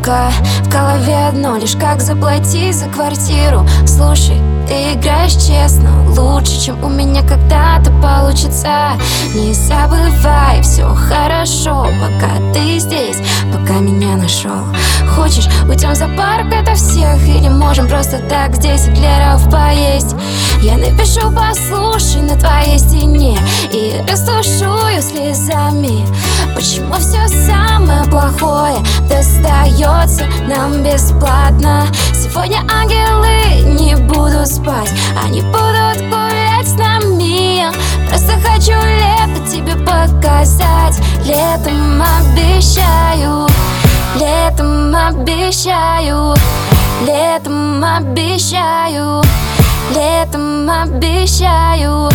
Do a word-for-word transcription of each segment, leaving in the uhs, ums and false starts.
пока в голове одно лишь: как заплатить за квартиру. Слушай, ты играешь честно, лучше, чем у меня когда-то получится. Не забывай, все хорошо, пока ты здесь, пока меня нашел. Хочешь, уйдем за парк ото всех, или можем просто так здесь эклеров поесть? Я напишу «послушай» на твоей стене и растушую слезами. Почему все самое плохое достается нам бесплатно? Сегодня ангелы не будут спать, они будут гулять с нами. Просто хочу лето тебе показать. Летом обещаю, летом обещаю, летом обещаю, летом обещаю.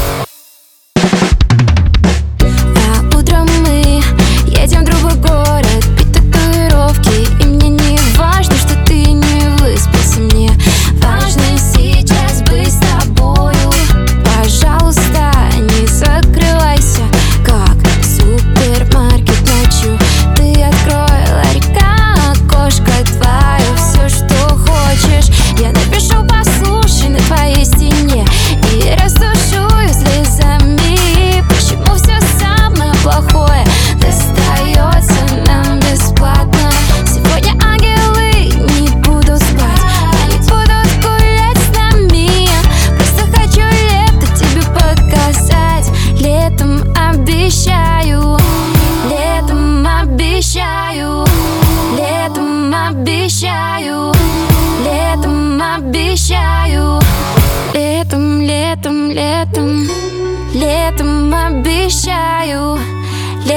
А утром мы едем в другой город пить татуировки, и мне не важно, что ты не выспался. Мне важно сейчас быть с тобою. Пожалуйста, не закрывайся, как в супермаркет ночью. Ты открой ларька, окошко твое, все, что хочешь. Я напишу «послушай» на твоей стене и растушую слезами. Почему все самое плохое достается нам бесплатно? Сегодня ангелы не будут спать, они будут гулять с нами. Просто хочу лето тебе показать. Летом обещаю, летом обещаю, летом обещаю, летом обещаю. Летом, летом, летом, летом обещаю,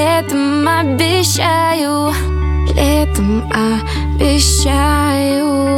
летом обещаю, летом обещаю.